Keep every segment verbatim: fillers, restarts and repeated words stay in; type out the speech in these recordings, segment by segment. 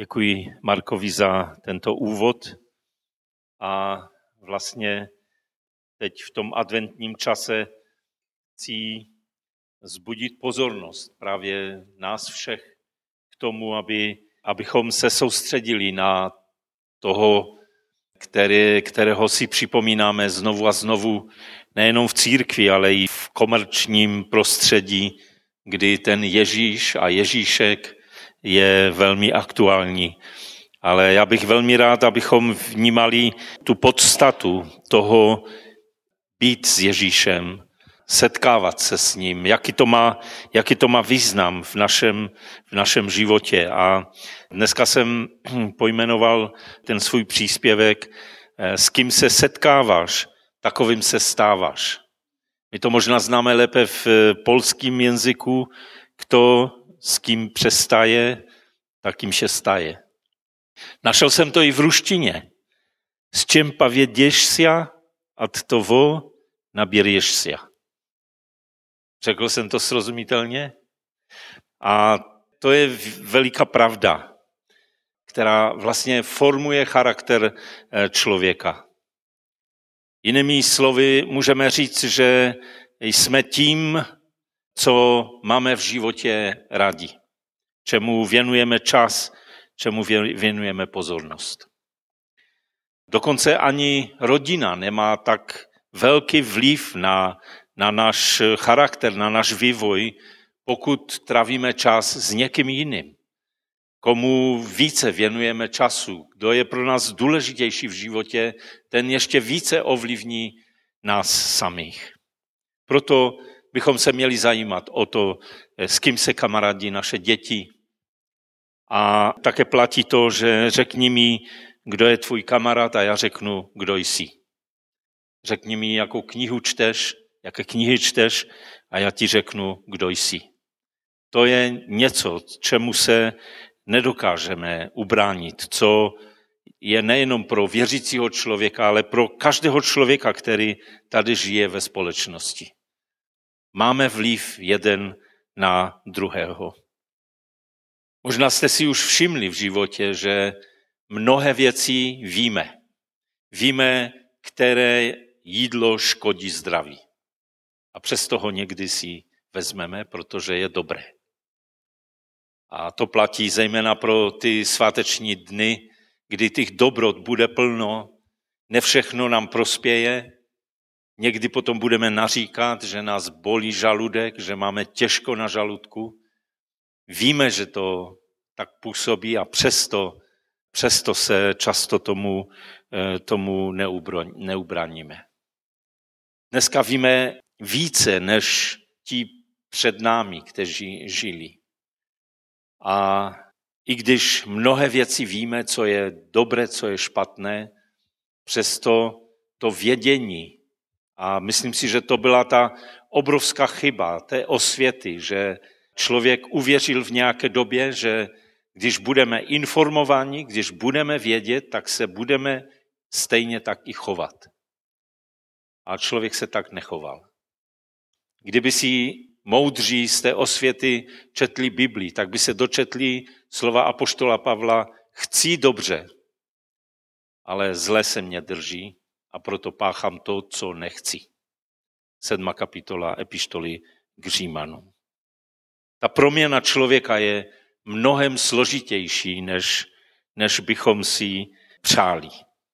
Děkuji Markovi za tento úvod a vlastně teď v tom adventním čase chci vzbudit pozornost právě nás všech k tomu, aby, abychom se soustředili na toho, který, kterého si připomínáme znovu a znovu, nejenom v církvi, ale i v komerčním prostředí, kdy ten Ježíš a Ježíšek je velmi aktuální. Ale já bych velmi rád, abychom vnímali tu podstatu toho být s Ježíšem, setkávat se s ním, jaký to má, jaký to má význam v našem, v našem životě. A dneska jsem pojmenoval ten svůj příspěvek, s kým se setkáváš, takovým se stáváš. My to možná známe lépe v polském jazyku, kdo s kým přestaje, takým se staje. Našel jsem to i v ruštině. S čím pověděš si, od toho naběreš si. Řekl jsem to srozumitelně? A to je veliká pravda, která vlastně formuje charakter člověka. Jinými slovy můžeme říct, že jsme tím, co máme v životě rádi, čemu věnujeme čas, čemu věnujeme pozornost. Dokonce ani rodina nemá tak velký vliv na, na náš charakter, na náš vývoj, pokud trávíme čas s někým jiným. Komu více věnujeme času, kdo je pro nás důležitější v životě, ten ještě více ovlivní nás samých. Proto bychom se měli zajímat o to, s kým se kamarádí naše děti. A také platí to, že řekni mi, kdo je tvůj kamarád a já řeknu, kdo jsi. Řekni mi, jakou knihu čteš, jaké knihy čteš a já ti řeknu, kdo jsi. To je něco, čemu se nedokážeme ubránit, co je nejenom pro věřícího člověka, ale pro každého člověka, který tady žije ve společnosti. Máme vliv jeden na druhého. Možná jste si už všimli v životě, že mnohé věci víme. Víme, které jídlo škodí zdraví. A přesto ho někdy si vezmeme, protože je dobré. A to platí zejména pro ty sváteční dny, kdy těch dobrot bude plno, ne všechno nám prospěje. Někdy potom budeme naříkat, že nás bolí žaludek, že máme těžko na žaludku. Víme, že to tak působí a přesto, přesto se často tomu, tomu neubraníme. Dneska víme více než ti před námi, kteří žili. A i když mnohé věci víme, co je dobré, co je špatné, přesto to vědění, a myslím si, že to byla ta obrovská chyba té osvěty, že člověk uvěřil v nějaké době, že když budeme informováni, když budeme vědět, tak se budeme stejně tak i chovat. A člověk se tak nechoval. Kdyby si moudří z té osvěty četli Biblii, tak by se dočetli slova apoštola Pavla: chci dobře, ale zle se mě drží a proto páchám to, co nechci. Sedmá kapitola epištoly k Římanům. Ta proměna člověka je mnohem složitější, než, než bychom si přáli.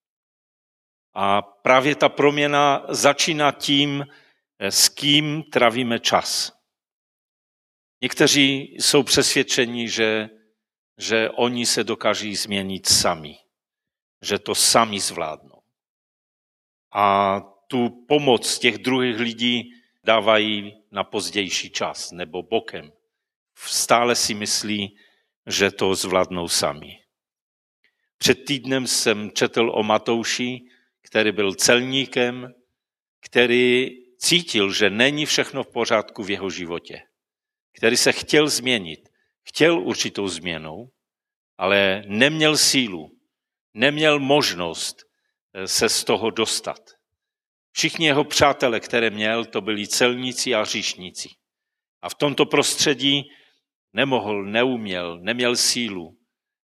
A právě ta proměna začíná tím, s kým trávíme čas. Někteří jsou přesvědčeni, že, že oni se dokáží změnit sami, že to sami zvládnou. A tu pomoc těch druhých lidí dávají na pozdější čas nebo bokem. Stále si myslí, že to zvládnou sami. Před týdnem jsem četl o Matouši, který byl celníkem, který cítil, že není všechno v pořádku v jeho životě, který se chtěl změnit, chtěl určitou změnou, ale neměl sílu, neměl možnost se z toho dostat. Všichni jeho přátelé, které měl, to byli celníci a hříšníci. A v tomto prostředí nemohl, neuměl, neměl sílu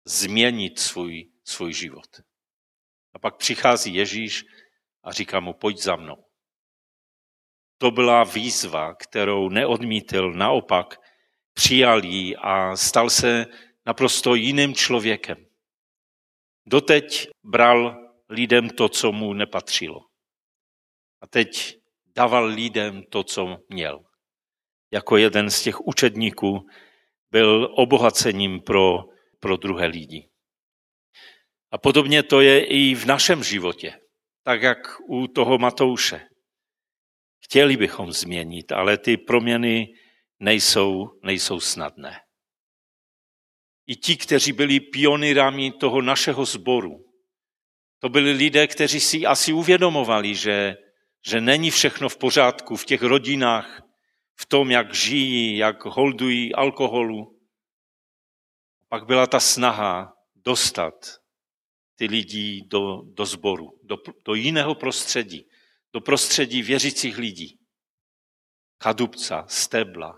změnit svůj, svůj život. A pak přichází Ježíš a říká mu, pojď za mnou. To byla výzva, kterou neodmítl, naopak přijal ji a stal se naprosto jiným člověkem. Doteď bral lidem to, co mu nepatřilo. A teď dával lidem to, co měl. Jako jeden z těch učedníků byl obohacením pro, pro druhé lidi. A podobně to je i v našem životě, tak jak u toho Matouše. Chtěli bychom změnit, ale ty proměny nejsou, nejsou snadné. I ti, kteří byli pionýrami toho našeho sboru, to byli lidé, kteří si asi uvědomovali, že, že není všechno v pořádku v těch rodinách, v tom, jak žijí, jak holdují alkoholu. Pak byla ta snaha dostat ty lidi do, do sboru, do, do jiného prostředí, do prostředí věřících lidí. Kadubca, Stebla.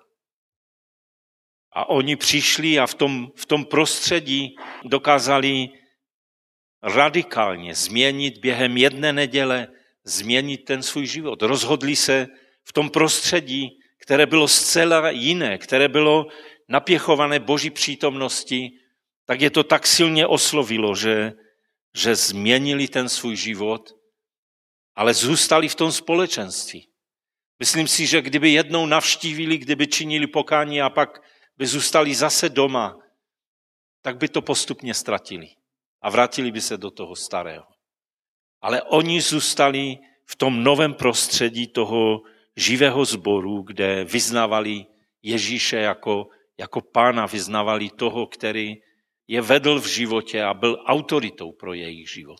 A oni přišli a v tom, v tom prostředí dokázali radikálně změnit během jedné neděle, změnit ten svůj život. Rozhodli se v tom prostředí, které bylo zcela jiné, které bylo napěchované Boží přítomnosti, tak je to tak silně oslovilo, že, že změnili ten svůj život, ale zůstali v tom společenství. Myslím si, že kdyby jednou navštívili, kdyby činili pokání a pak by zůstali zase doma, tak by to postupně ztratili a vrátili by se do toho starého. Ale oni zůstali v tom novém prostředí toho živého sboru, kde vyznávali Ježíše jako, jako pána, vyznávali toho, který je vedl v životě a byl autoritou pro jejich život.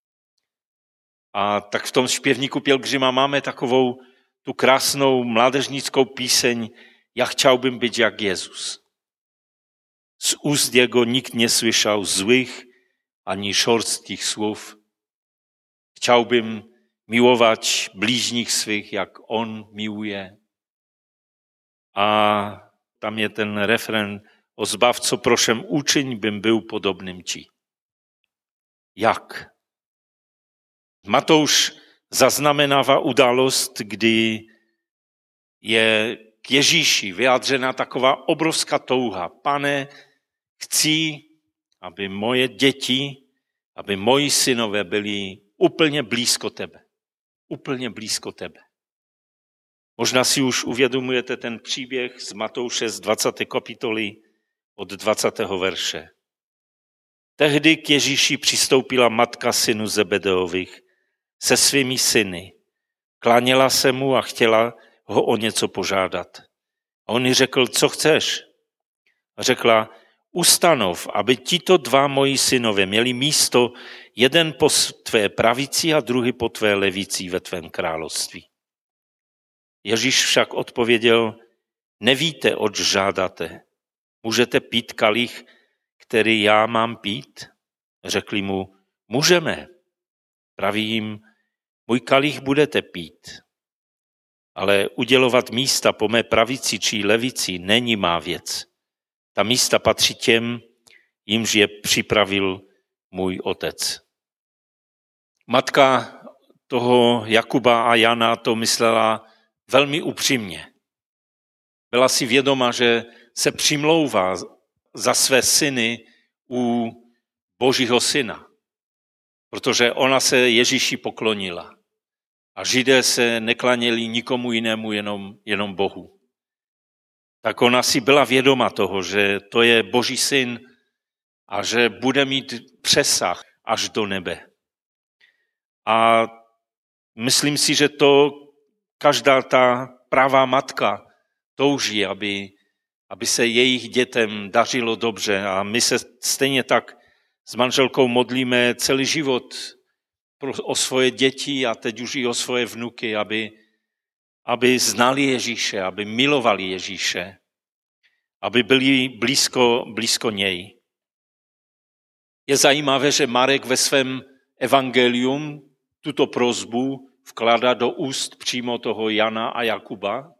A tak v tom zpěvníku Pielgrzyma máme takovou tu krásnou mládežnickou píseň Ja chciałbym być jak Jezus. Z ust Jego nikt nie słyszał złych ani szorstkich słów. Chciałbym miłować bliźnich swych, jak On miłuje. A tam je ten refren o Zbawco, proszę uczyń, bym był podobnym Ci. Jak? Matouš zaznamenává událost, kdy je k Ježíši vyjádřena taková obrovská touha. Pane, chci, aby moje děti, aby moji synové byli úplně blízko tebe. Úplně blízko tebe. Možná si už uvědomujete ten příběh z Matouše z dvacáté kapitoly od dvacátého verše. Tehdy k Ježíši přistoupila matka synů Zebedeových se svými syny. Kláněla se mu a chtěla ho o něco požádat. A on jí řekl, co chceš? A řekla, ustanov, aby tito dva moji synové měli místo, jeden po tvé pravici a druhý po tvé levici ve tvém království. Ježíš však odpověděl, nevíte, oč žádáte. Můžete pít kalich, který já mám pít? Řekli mu, můžeme. Praví jim, můj kalich budete pít, ale udělovat místa po mé pravici či levici není má věc. Ta místa patří těm, jimž je připravil můj otec. Matka toho Jakuba a Jana to myslela velmi upřímně. Byla si vědoma, že se přimlouvá za své syny u Božího syna, protože ona se Ježíši poklonila. A Židé se neklaněli nikomu jinému, jenom, jenom Bohu. Tak ona si byla vědoma toho, že to je Boží syn a že bude mít přesah až do nebe. A myslím si, že to každá ta pravá matka touží, aby, aby se jejich dětem dařilo dobře. A my se stejně tak s manželkou modlíme celý život o svoje děti a teď už i o svoje vnuky, aby, aby znali Ježíše, aby milovali Ježíše, aby byli blízko, blízko něj. Je zajímavé, že Marek ve svém evangelium tuto prosbu vkládá do úst přímo toho Jana a Jakuba.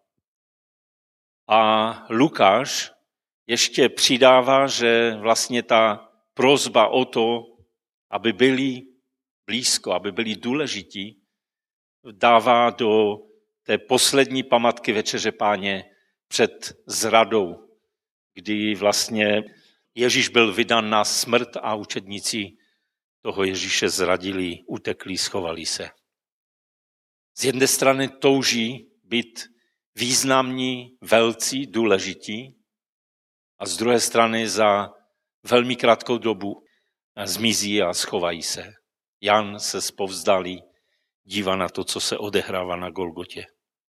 A Lukáš ještě přidává, že vlastně ta prosba o to, aby byli blízko, aby byli důležití, dává do té poslední památky Večeře Páně před zradou, kdy vlastně Ježíš byl vydán na smrt a učedníci toho Ježíše zradili, utekli, schovali se. Z jedné strany touží být významní, velcí, důležití a z druhé strany za velmi krátkou dobu zmizí a schovají se. Jan se zpovzdálí, dívá na to, co se odehrává na Golgotě.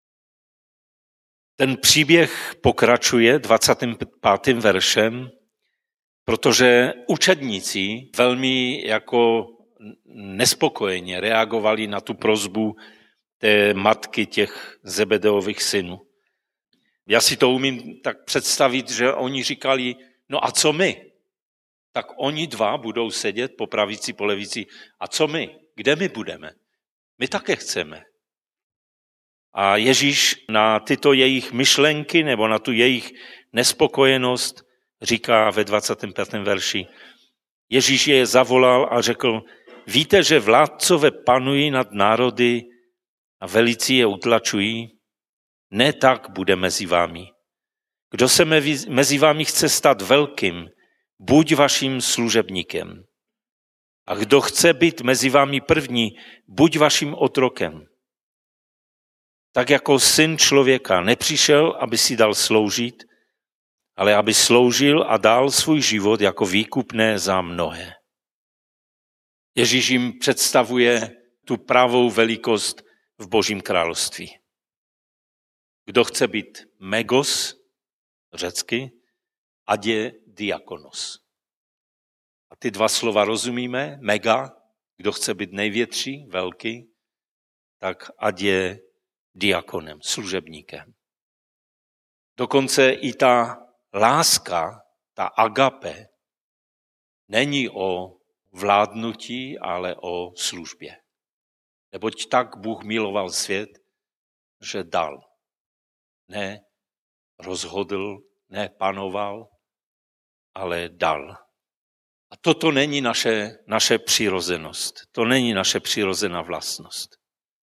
Ten příběh pokračuje dvacátým pátým veršem, protože učedníci velmi jako nespokojeně reagovali na tu prosbu té matky těch Zebedeových synů. Já si to umím tak představit, že oni říkali, no a co my? Tak oni dva budou sedět po pravici, po levici. A co my? Kde my budeme? My také chceme. A Ježíš na tyto jejich myšlenky nebo na tu jejich nespokojenost říká ve dvacátém pátém verši. Ježíš je zavolal a řekl, víte, že vládcové panují nad národy a velicí je utlačují? Ne tak bude mezi vámi. Kdo se mezi vámi chce stát velkým, buď vaším služebníkem. A kdo chce být mezi vámi první, buď vaším otrokem. Tak jako syn člověka nepřišel, aby si dal sloužit, ale aby sloužil a dal svůj život jako výkupné za mnohé. Ježíš jim představuje tu pravou velikost v Božím království. Kdo chce být megos, řecky, ať je diakonos. A ty dva slova rozumíme, mega, kdo chce být největší, velký, tak ať je diakonem, služebníkem. Dokonce i ta láska, ta agape, není o vládnutí, ale o službě. Neboť tak Bůh miloval svět, že dal. Ne rozhodl, ne panoval, ale dal. A toto není naše, naše přirozenost. To není naše přirozená vlastnost.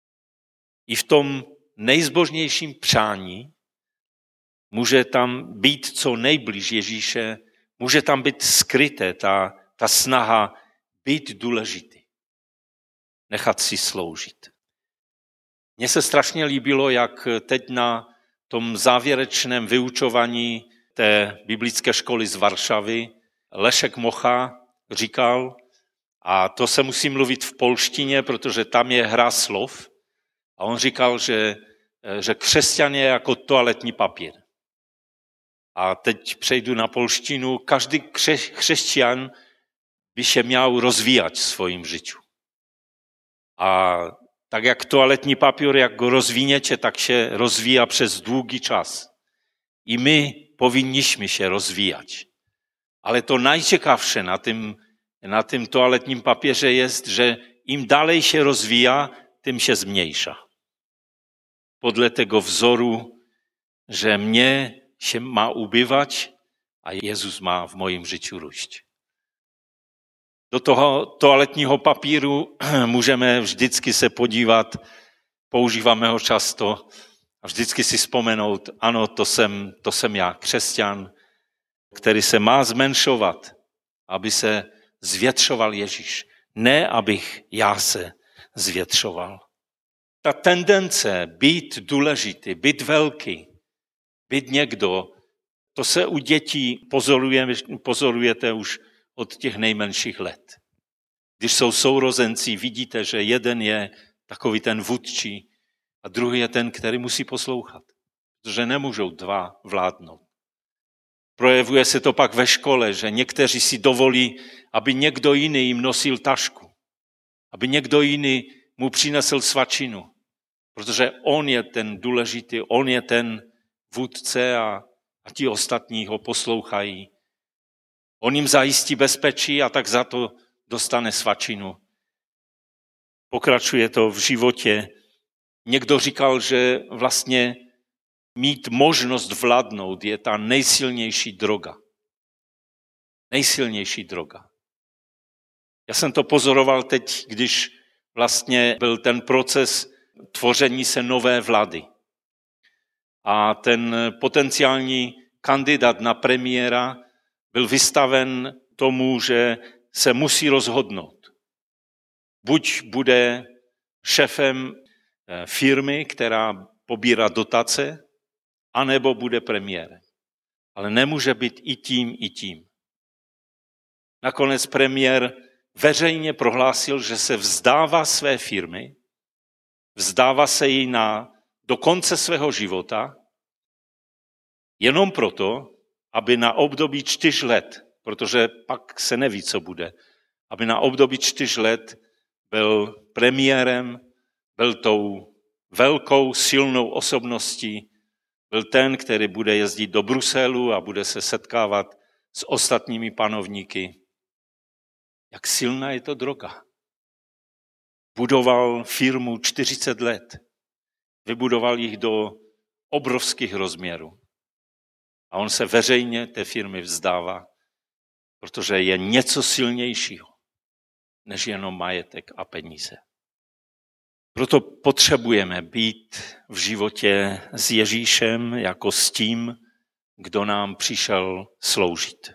I v tom nejzbožnějším přání může tam být co nejblíž Ježíše, může tam být skryté ta, ta snaha být důležitý, nechat si sloužit. Mně se strašně líbilo, jak teď na tom závěrečném vyučování té biblické školy z Varšavy Lešek Mocha říkal, a to se musí mluvit v polštině, protože tam je hra slov, a on říkal, že, že křesťan je jako toaletní papír. A teď přejdu na polštinu. Každý kře, křesťan by se měl rozvíjat v svým życiu. A tak jak toaletní papír, jak go rozvíněte, tak se rozvíja přes dlouhý čas. I my powinniśmy się rozwijać. Ale to najciekawsze na tym, na tym toaletním papierze jest, że im dalej się rozwija, tym się zmniejsza. Podle tego wzoru, że mnie się ma ubywać, a Jezus ma w moim życiu róść. Do toho toaletního papíru můžeme vždycky se podívat, používáme ho často a vždycky si vzpomenout, ano, to jsem, to jsem já, křesťan, který se má zmenšovat, aby se zvětšoval Ježíš. Ne, abych já se zvětšoval. Ta tendence být důležitý, být velký, být někdo, to se u dětí pozoruje, pozorujete už od těch nejmenších let. Když jsou sourozenci, vidíte, že jeden je takový ten vůdčí a druhý je ten, který musí poslouchat, protože nemůžou dva vládnout. Projevuje se to pak ve škole, že někteří si dovolí, aby někdo jiný jim nosil tašku, aby někdo jiný mu přinesl svačinu, protože on je ten důležitý, on je ten vůdce a, a ti ostatní ho poslouchají. On jim zajistí bezpečí a tak za to dostane svačinu. Pokračuje to v životě. Někdo říkal, že vlastně mít možnost vládnout je ta nejsilnější droga. Nejsilnější droga. Já jsem to pozoroval teď, když vlastně byl ten proces tvoření se nové vlády. A ten potenciální kandidát na premiéra byl vystaven tomu, že se musí rozhodnout. Buď bude šéfem firmy, která pobírá dotace, anebo bude premiérem. Ale nemůže být i tím, i tím. Nakonec premiér veřejně prohlásil, že se vzdává své firmy, vzdává se jí na, do konce svého života, jenom proto, aby na období čtyř let, protože pak se neví, co bude, aby na období čtyř let byl premiérem, byl tou velkou, silnou osobností, byl ten, který bude jezdit do Bruselu a bude se setkávat s ostatními panovníky. Jak silná je to droga. Budoval firmu čtyřicet let. Vybudoval jich do obrovských rozměrů. A on se veřejně té firmy vzdává, protože je něco silnějšího, než jenom majetek a peníze. Proto potřebujeme být v životě s Ježíšem jako s tím, kdo nám přišel sloužit.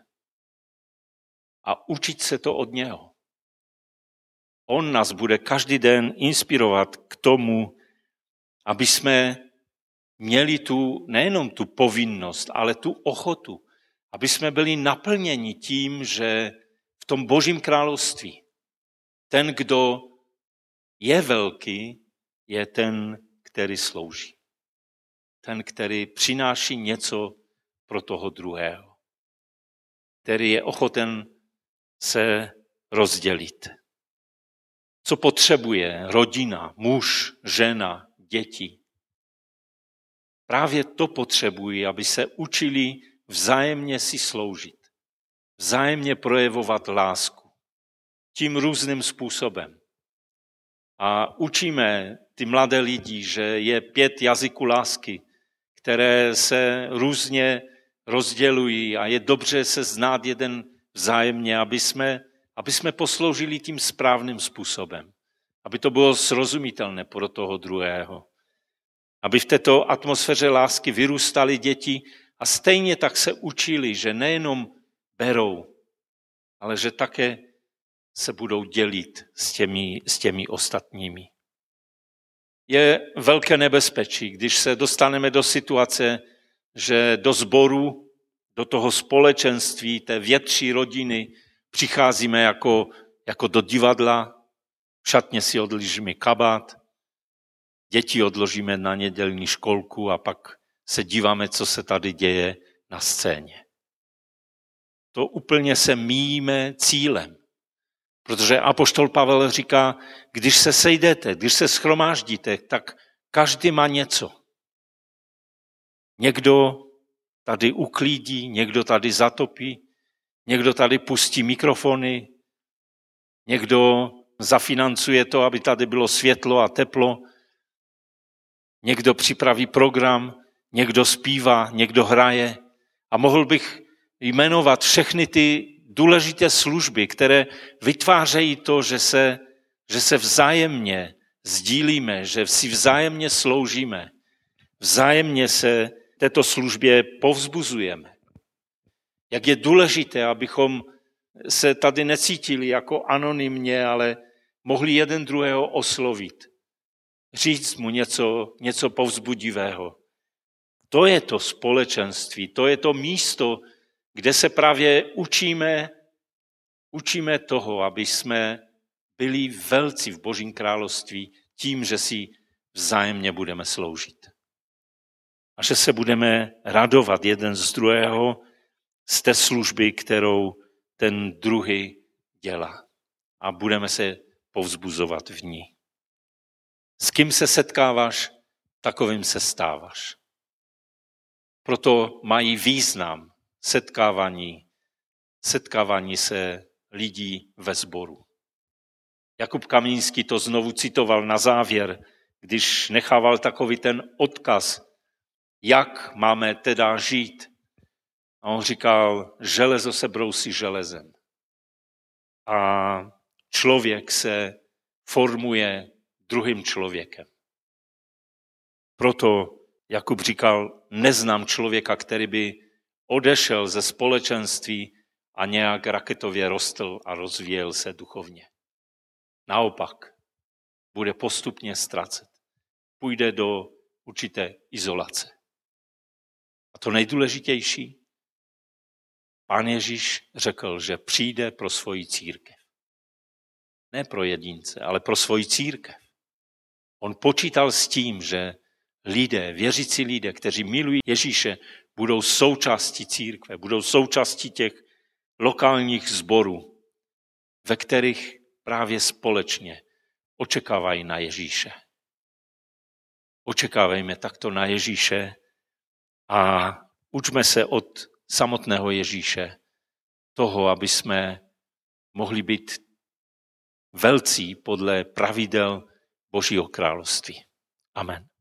A učit se to od něho. On nás bude každý den inspirovat k tomu, aby jsme měli tu, nejenom tu povinnost, ale tu ochotu, aby jsme byli naplněni tím, že v tom Božím království ten, kdo je velký, je ten, který slouží. Ten, který přináší něco pro toho druhého. Který je ochoten se rozdělit. Co potřebuje rodina, muž, žena, děti? Právě to potřebují, aby se učili vzájemně si sloužit. Vzájemně projevovat lásku. Tím různým způsobem. A učíme ty mladé lidi, že je pět jazyků lásky, které se různě rozdělují a je dobře se znát jeden vzájemně, aby jsme, aby jsme posloužili tím správným způsobem. Aby to bylo srozumitelné pro toho druhého. Aby v této atmosféře lásky vyrůstaly děti a stejně tak se učili, že nejenom berou, ale že také se budou dělit s těmi, s těmi ostatními. Je velké nebezpečí, když se dostaneme do situace, že do sboru, do toho společenství, té větší rodiny přicházíme jako, jako do divadla, v šatně si odložíme kabát, děti odložíme na nedělní školku a pak se díváme, co se tady děje na scéně. To úplně se míjíme cílem. Protože apoštol Pavel říká, když se sejdete, když se shromáždíte, tak každý má něco. Někdo tady uklídí, někdo tady zatopí, někdo tady pustí mikrofony, někdo zafinancuje to, aby tady bylo světlo a teplo, někdo připraví program, někdo zpívá, někdo hraje. A mohl bych jmenovat všechny ty důležité služby, které vytvářejí to, že se, že se vzájemně sdílíme, že si vzájemně sloužíme, vzájemně se této službě povzbuzujeme. Jak je důležité, abychom se tady necítili jako anonymně, ale mohli jeden druhého oslovit. Říct mu něco, něco povzbudivého. To je to společenství, to je to místo, kde se právě učíme, učíme toho, aby jsme byli velcí v Božím království tím, že si vzájemně budeme sloužit. A že se budeme radovat jeden z druhého z té služby, kterou ten druhý dělá. A budeme se povzbuzovat v ní. S kým se setkáváš, takovým se stáváš. Proto mají význam setkávání, setkávání se lidí ve sboru. Jakub Kamínský to znovu citoval na závěr, když nechával takový ten odkaz, jak máme teda žít. A on říkal, železo se brousí železem. A člověk se formuje druhým člověkem. Proto Jakub říkal, neznám člověka, který by odešel ze společenství a nějak raketově rostl a rozvíjel se duchovně. Naopak, bude postupně ztracet. Půjde do určité izolace. A to nejdůležitější, Pán Ježíš řekl, že přijde pro svoji církev. Ne pro jedince, ale pro svoji církev. On počítal s tím, že lidé, věřící lidé, kteří milují Ježíše, budou součástí církve, budou součástí těch lokálních sborů, ve kterých právě společně očekávají na Ježíše. Očekávejme takto na Ježíše a učme se od samotného Ježíše toho, aby jsme mohli být velcí podle pravidel Božího království. Amen.